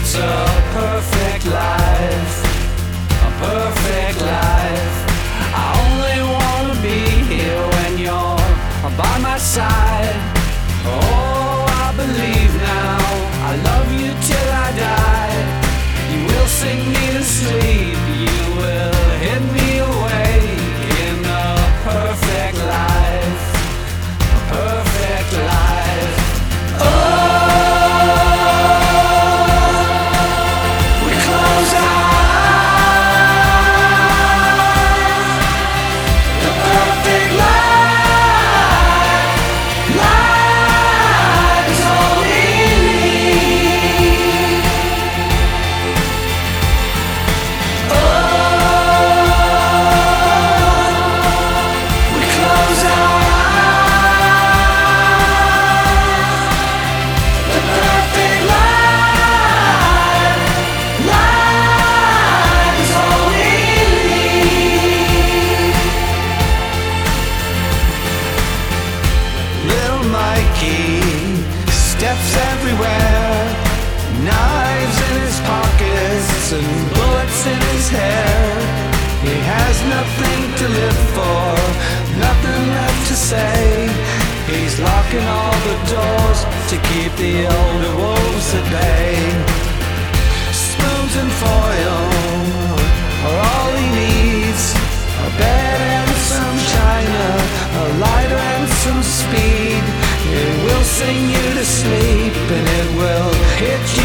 It's a perfect life, a perfect life. I only wanna be here when you're by my side. Oh, I believe now, I love you till I die. You will sing me to sleep, you will hit me away. In a perfect life, a perfect life. Oh, we close our eyes. The perfect life, life is all we need. Oh, we close our eyes. The perfect life, life is all we need. Little Mikey steps everywhere, knives in his pockets and bullets in his hair. He has nothing to live for, nothing left to say. He's locking all the doors to keep the older wolves at bay. Spoons and foil are all he needs. A bed and some china, a lighter and some speed. It will sing you to sleep and it will hit you